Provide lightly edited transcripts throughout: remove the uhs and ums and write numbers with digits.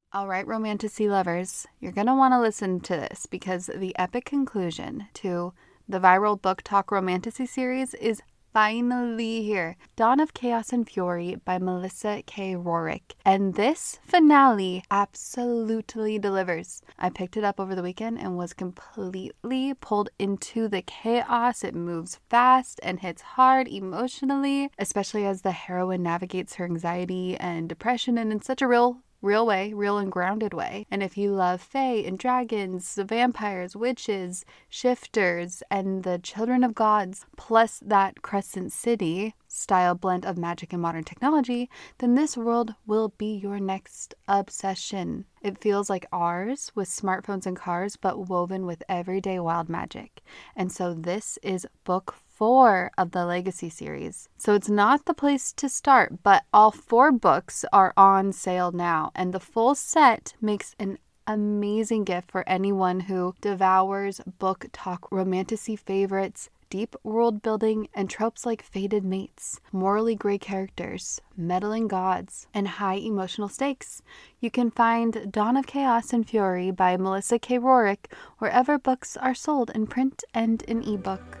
All right, Romantasy lovers, you're going to want to listen to this because the epic conclusion to the viral Book Talk Romantasy series is finally here. Dawn of Chaos and Fury by Melissa K. Rorick. And this finale absolutely delivers. I picked it up over the weekend and was completely pulled into the chaos. It moves fast and hits hard emotionally, especially as the heroine navigates her anxiety and depression and in such a real way, real and grounded way. And if you love fae and dragons, the vampires, witches, shifters, and the children of gods, plus that Crescent City style blend of magic and modern technology, then this world will be your next obsession. It feels like ours with smartphones and cars, but woven with everyday wild magic. And so this is book 4 of the Legacy series. So it's not the place to start, but all 4 books are on sale now, and the full set makes an amazing gift for anyone who devours Book Talk Romantasy favorites, deep world building, and tropes like fated mates, morally gray characters, meddling gods, and high emotional stakes. You can find Dawn of Chaos and Fury by Melissa K. Rorick wherever books are sold in print and in ebook.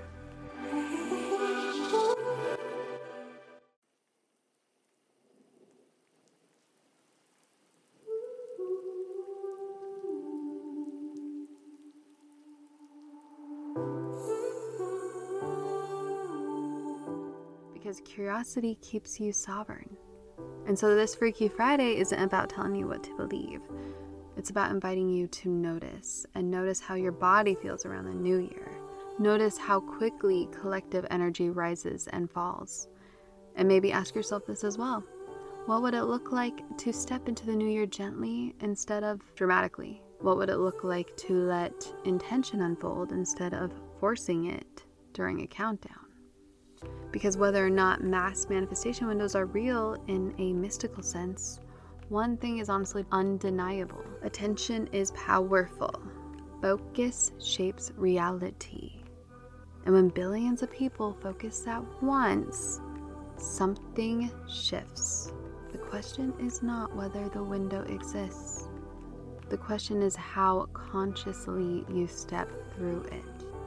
Because curiosity keeps you sovereign. And so this Freaky Friday isn't about telling you what to believe. It's about inviting you to notice, and notice how your body feels around the new year. Notice how quickly collective energy rises and falls. And maybe ask yourself this as well. What would it look like to step into the new year gently instead of dramatically? What would it look like to let intention unfold instead of forcing it during a countdown? Because whether or not mass manifestation windows are real in a mystical sense, one thing is honestly undeniable. Attention is powerful. Focus shapes reality. And when billions of people focus at once, something shifts. The question is not whether the window exists. The question is how consciously you step through it.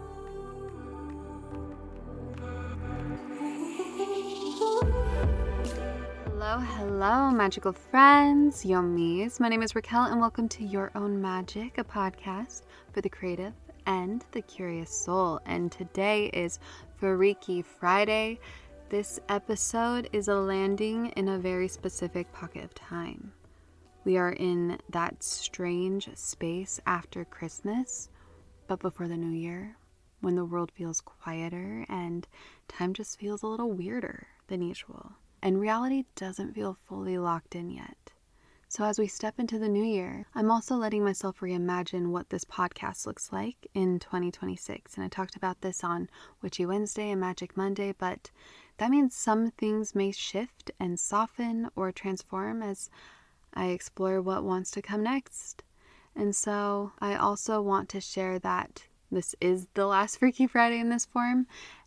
Hello, magical friends, yummies. My name is Raquel, and welcome to Your Own Magic, a podcast for the creative and the curious soul. And today is Freaky Friday. This episode is a landing in a very specific pocket of time. We are in that strange space after Christmas, but before the new year, when the world feels quieter and time just feels a little weirder than usual. And reality doesn't feel fully locked in yet. So as we step into the new year, I'm also letting myself reimagine what this podcast looks like in 2026. And I talked about this on Witchy Wednesday and Magic Monday, but that means some things may shift and soften or transform as I explore what wants to come next. And so I also want to share that this is the last Freaky Friday in this form.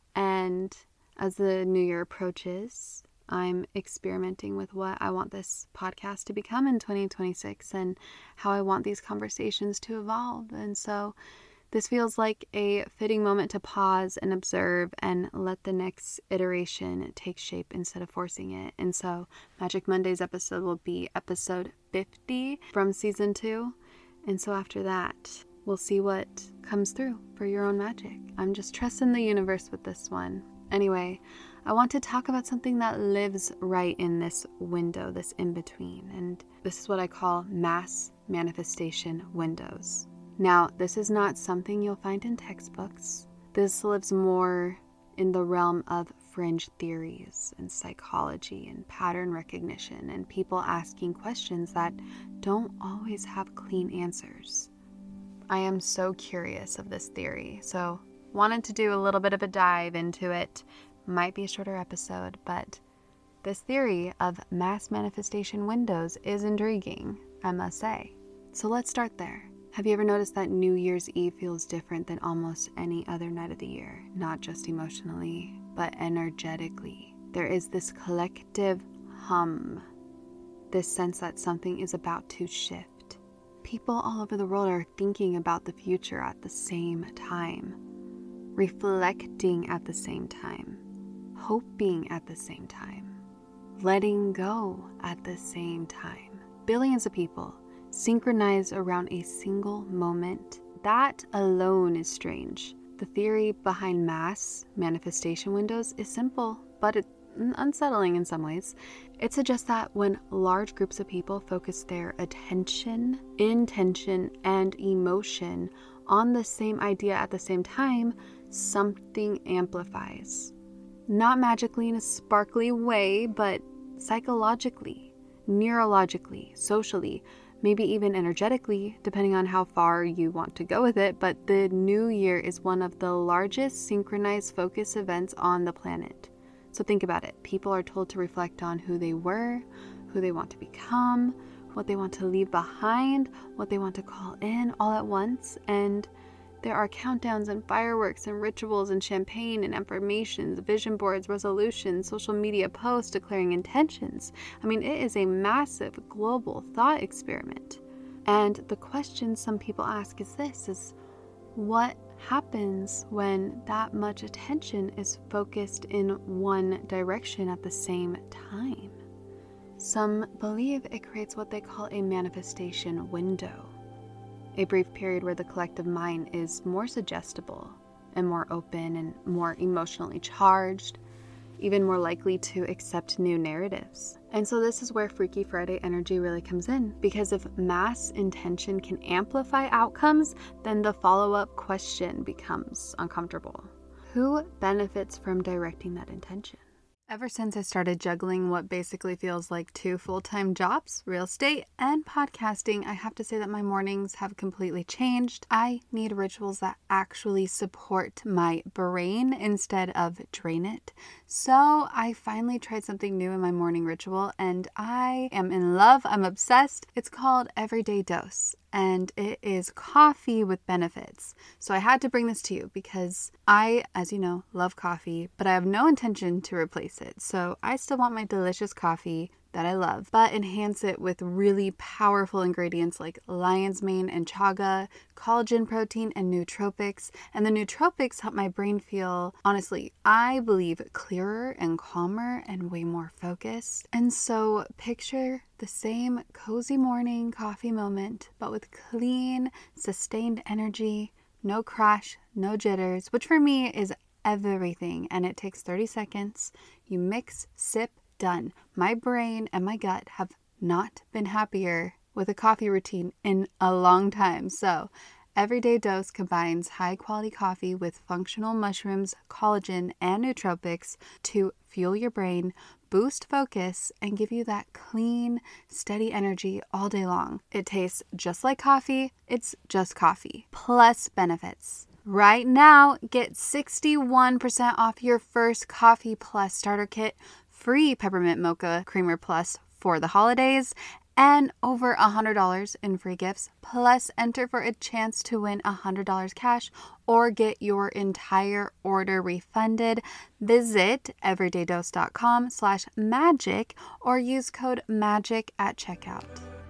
And as the new year approaches, I'm experimenting with what I want this podcast to become in 2026 and how I want these conversations to evolve. And so this feels like a fitting moment to pause and observe and let the next iteration take shape instead of forcing it. And so Magic Monday's episode will be episode 50 from season 2. And so after that, we'll see what comes through for your own magic. I'm just trusting the universe with this one. Anyway, I want to talk about something that lives right in this window, this in-between, and this is what I call mass manifestation windows. Now, this is not something you'll find in textbooks. This lives more in the realm of fringe theories and psychology and pattern recognition and people asking questions that don't always have clean answers. I am so curious of this theory, so wanted to do a little bit of a dive into it. Might be a shorter episode, but this theory of mass manifestation windows is intriguing, I must say. So let's start there. Have you ever noticed that New Year's Eve feels different than almost any other night of the year? Not just emotionally, but energetically. There is this collective hum, this sense that something is about to shift. People all over the world are thinking about the future at the same time, reflecting at the same time, hoping at the same time, letting go at the same time. Billions of people synchronized around a single moment. That alone is strange. The theory behind mass manifestation windows is simple, but it's unsettling in some ways. It suggests that when large groups of people focus their attention, intention, and emotion on the same idea at the same time, something amplifies. Not magically in a sparkly way, but psychologically, neurologically, socially, maybe even energetically, depending on how far you want to go with it. But the new year is one of the largest synchronized focus events on the planet. So think about it. People are told to reflect on who they were, who they want to become, what they want to leave behind, what they want to call in all at once. And there are countdowns and fireworks and rituals and champagne and affirmations, vision boards, resolutions, social media posts declaring intentions. I mean, it is a massive global thought experiment. And the question some people ask is this, what happens when that much attention is focused in one direction at the same time? Some believe it creates what they call a manifestation window, a brief period where the collective mind is more suggestible and more open and more emotionally charged, even more likely to accept new narratives. And so this is where Freaky Friday energy really comes in, because if mass intention can amplify outcomes, then the follow-up question becomes uncomfortable. Who benefits from directing that intention? Ever since I started juggling what basically feels like 2 full-time jobs, real estate and podcasting, I have to say that my mornings have completely changed. I need rituals that actually support my brain instead of drain it. So I finally tried something new in my morning ritual and I am in love. I'm obsessed. It's called Everyday Dose. And it is coffee with benefits. So I had to bring this to you because I, as you know, love coffee, but I have no intention to replace it. So I still want my delicious coffee that I love, but enhance it with really powerful ingredients like lion's mane and chaga, collagen protein, and nootropics. And the nootropics help my brain feel, honestly, I believe, clearer and calmer and way more focused. And so picture the same cozy morning coffee moment, but with clean, sustained energy, no crash, no jitters, which for me is everything. And it takes 30 seconds. You mix, sip, done. My brain and my gut have not been happier with a coffee routine in a long time. So Everyday Dose combines high quality coffee with functional mushrooms, collagen, and nootropics to fuel your brain, boost focus, and give you that clean, steady energy all day long. It tastes just like coffee. It's just coffee, plus benefits. Right now, get 61% off your first Coffee Plus starter kit, free Peppermint Mocha Creamer Plus for the holidays, and over $100 in free gifts, plus enter for a chance to win $100 cash or get your entire order refunded. Visit everydaydose.com/magic or use code MAGIC at checkout.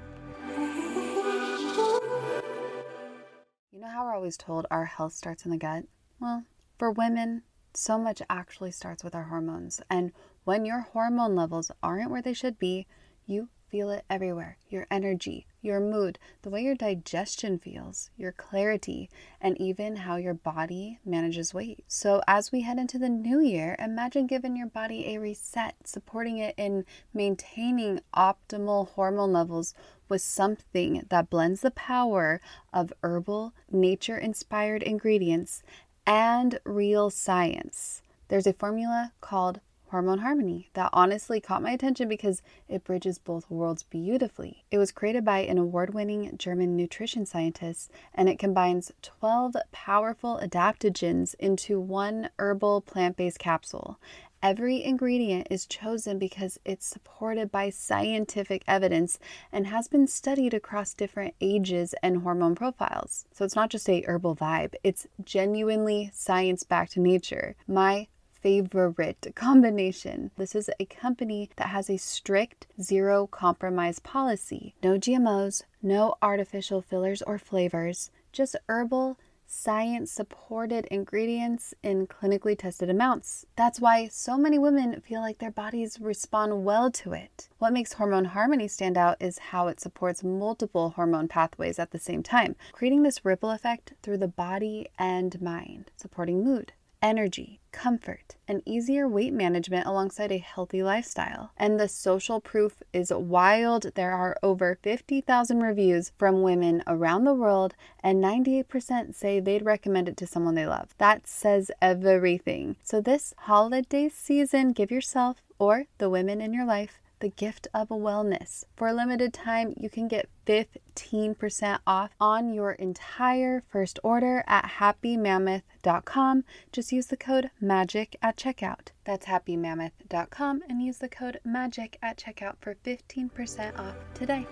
You know how we're always told our health starts in the gut? Well, for women, so much actually starts with our hormones. And when your hormone levels aren't where they should be, you feel it everywhere. Your energy, your mood, the way your digestion feels, your clarity, and even how your body manages weight. So as we head into the new year, imagine giving your body a reset, supporting it in maintaining optimal hormone levels with something that blends the power of herbal, nature-inspired ingredients and real science. There's a formula called Hormone Harmony that honestly caught my attention because it bridges both worlds beautifully. It was created by an award-winning German nutrition scientist, and it combines 12 powerful adaptogens into one herbal plant-based capsule. Every ingredient is chosen because it's supported by scientific evidence and has been studied across different ages and hormone profiles. So it's not just a herbal vibe, it's genuinely science-backed nature. My favorite combination. This is a company that has a strict zero compromise policy. No GMOs, No artificial fillers or flavors, just herbal, science-supported ingredients in clinically tested amounts. That's why so many women feel like their bodies respond well to it. What makes Hormone Harmony stand out is how it supports multiple hormone pathways at the same time, creating this ripple effect through the body and mind, supporting mood, energy, comfort, and easier weight management alongside a healthy lifestyle. And the social proof is wild. There are over 50,000 reviews from women around the world, and 98% say they'd recommend it to someone they love. That says everything. So this holiday season, give yourself or the women in your life the gift of wellness. For a limited time, you can get 15% off on your entire first order at happymammoth.com. Just use the code MAGIC at checkout. That's happymammoth.com and use the code MAGIC at checkout for 15% off today.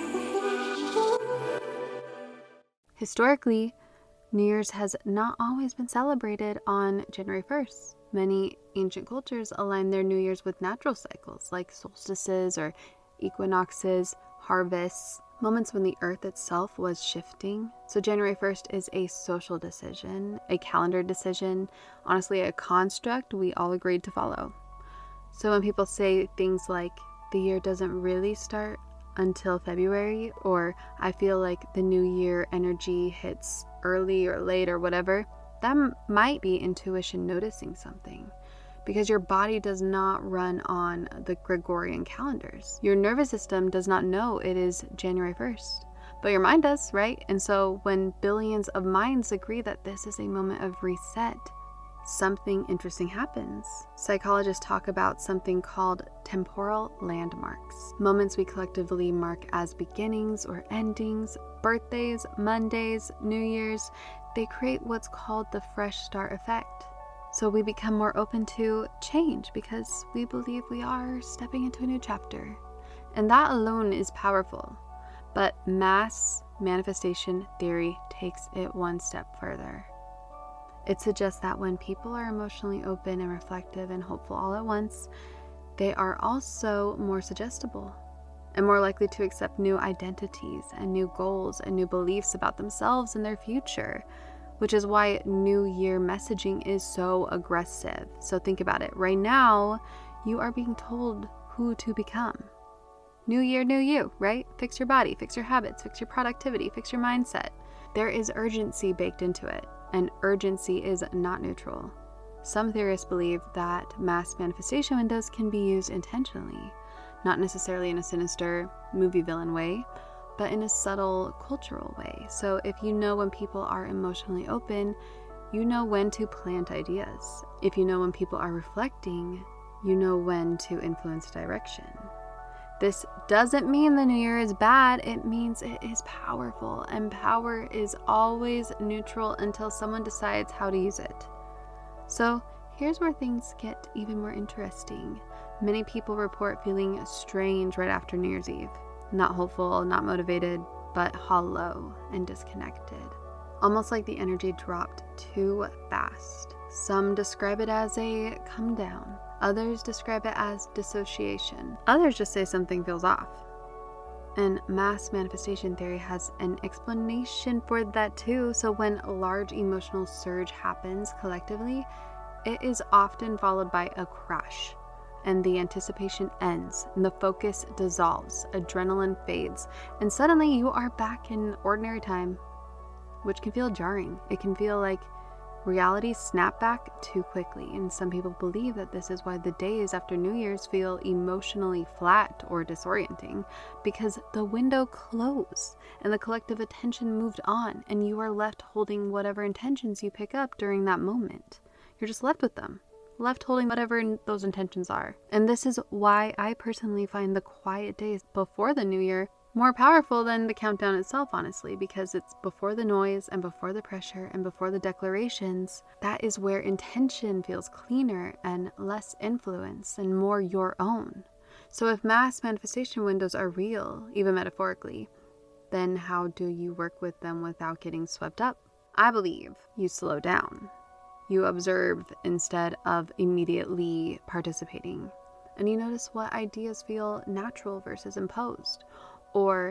Historically, New Year's has not always been celebrated on January 1st. Many ancient cultures align their New Year's with natural cycles like solstices or equinoxes, harvests, moments when the earth itself was shifting. So January 1st is a social decision, a calendar decision, honestly a construct we all agreed to follow. So when people say things like, the year doesn't really start until February, or I feel like the new year energy hits early or late or whatever, that might be intuition noticing something, because your body does not run on the Gregorian calendars. Your nervous system does not know it is January 1st, but your mind does, right? And so when billions of minds agree that this is a moment of reset, something interesting happens. Psychologists talk about something called temporal landmarks, moments we collectively mark as beginnings or endings, birthdays, Mondays, New Year's. They create what's called the fresh start effect. So we become more open to change because we believe we are stepping into a new chapter. And that alone is powerful. But mass manifestation theory takes it one step further. It suggests that when people are emotionally open and reflective and hopeful all at once, they are also more suggestible and more likely to accept new identities and new goals and new beliefs about themselves and their future, which is why New Year messaging is so aggressive. So think about it. Right now, you are being told who to become. New year, new you, right? Fix your body, fix your habits, fix your productivity, fix your mindset. There is urgency baked into it, and urgency is not neutral. Some theorists believe that mass manifestation windows can be used intentionally, not necessarily in a sinister movie villain way, but in a subtle cultural way. So if you know when people are emotionally open, you know when to plant ideas. If you know when people are reflecting, you know when to influence direction. This doesn't mean the new year is bad. It means it is powerful, and power is always neutral until someone decides how to use it. So here's where things get even more interesting. Many people report feeling strange right after New Year's Eve. Not hopeful, not motivated, but hollow and disconnected. Almost like the energy dropped too fast. Some describe it as a come down. Others describe it as dissociation. Others just say something feels off. And mass manifestation theory has an explanation for that too. So when a large emotional surge happens collectively, it is often followed by a crash. And the anticipation ends, and the focus dissolves, adrenaline fades, and suddenly you are back in ordinary time, which can feel jarring. It can feel like reality snapped back too quickly, and some people believe that this is why the days after New Year's feel emotionally flat or disorienting, because the window closed and the collective attention moved on, and you are left holding whatever intentions you pick up during that moment. You're just left with them. Left holding whatever those intentions are. And this is why I personally find the quiet days before the new year more powerful than the countdown itself, honestly, because it's before the noise and before the pressure and before the declarations. That is where intention feels cleaner and less influence and more your own. So if mass manifestation windows are real, even metaphorically, then how do you work with them without getting swept up? I believe you slow down. You observe instead of immediately participating. And you notice what ideas feel natural versus imposed, or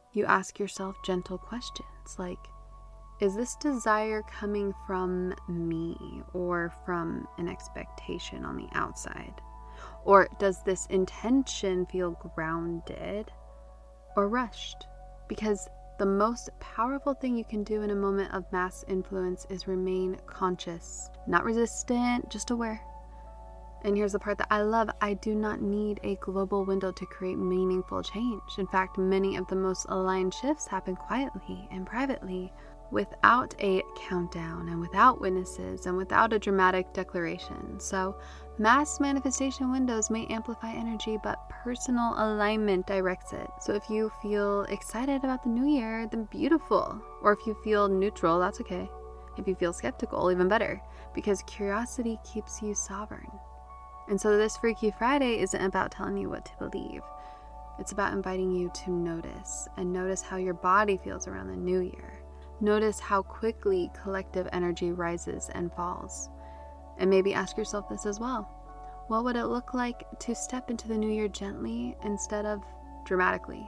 you ask yourself gentle questions like, is this desire coming from me or from an expectation on the outside? Or does this intention feel grounded or rushed? Because the most powerful thing you can do in a moment of mass influence is remain conscious, not resistant, just aware. And here's the part that I love. I do not need a global window to create meaningful change. In fact, many of the most aligned shifts happen quietly and privately, without a countdown and without witnesses and without a dramatic declaration. So mass manifestation windows may amplify energy, but personal alignment directs it. So if you feel excited about the new year, then beautiful. Or if you feel neutral, that's okay. If you feel skeptical, even better, because curiosity keeps you sovereign. And so this Freaky Friday isn't about telling you what to believe. It's about inviting you to notice, and notice how your body feels around the new year. Notice how quickly collective energy rises and falls. And maybe ask yourself this as well. What would it look like to step into the new year gently instead of dramatically?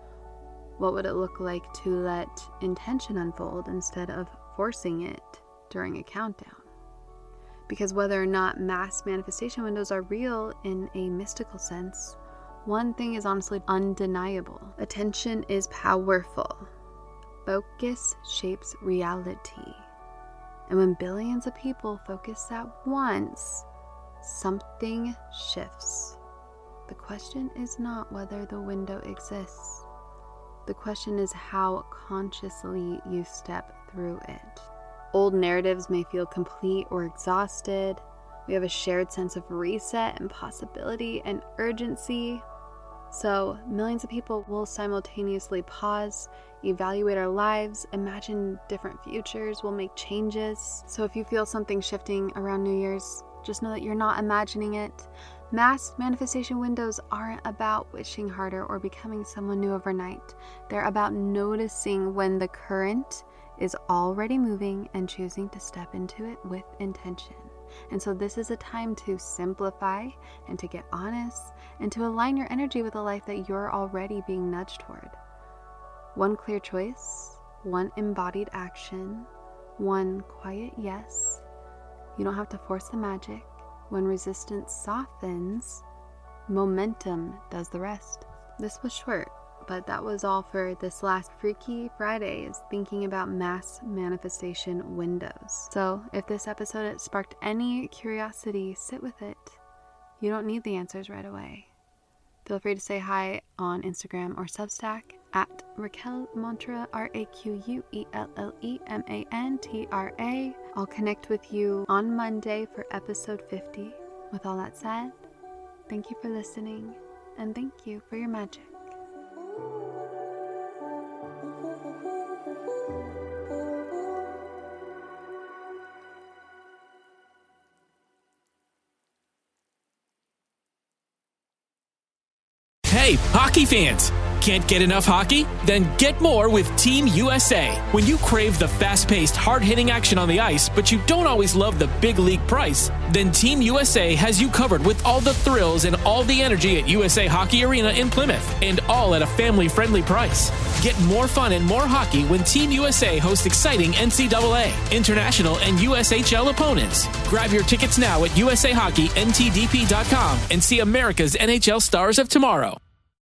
What would it look like to let intention unfold instead of forcing it during a countdown? Because whether or not mass manifestation windows are real in a mystical sense, one thing is honestly undeniable. Attention is powerful. Focus shapes reality. And when billions of people focus at once, something shifts. The question is not whether the window exists. The question is how consciously you step through it. Old narratives may feel complete or exhausted. We have a shared sense of reset and possibility and urgency. So millions of people will simultaneously pause, evaluate our lives, imagine different futures, will make changes. So if you feel something shifting around New Year's, just know that you're not imagining it. Mass manifestation windows aren't about wishing harder or becoming someone new overnight. They're about noticing when the current is already moving and choosing to step into it with intention. And so this is a time to simplify and to get honest and to align your energy with a life that you're already being nudged toward. One clear choice, one embodied action, one quiet yes. You don't have to force the magic. When resistance softens, momentum does the rest. This was short, but that was all for this last Freaky Friday, is thinking about mass manifestation windows. So if this episode sparked any curiosity, sit with it. You don't need the answers right away. Feel free to say hi on Instagram or Substack at Raquel Mantra, RAQUELLEMANTRA. I'll connect with you on Monday for episode 50. With all that said, thank you for listening, and thank you for your magic. Hey, hockey fans! Can't get enough hockey? Then get more with Team USA. When you crave the fast-paced, hard-hitting action on the ice, but you don't always love the big league price, then Team USA has you covered with all the thrills and all the energy at USA Hockey Arena in Plymouth, and all at a family-friendly price. Get more fun and more hockey when Team USA hosts exciting NCAA, international, and USHL opponents. Grab your tickets now at USAHockeyNTDP.com and see America's NHL stars of tomorrow.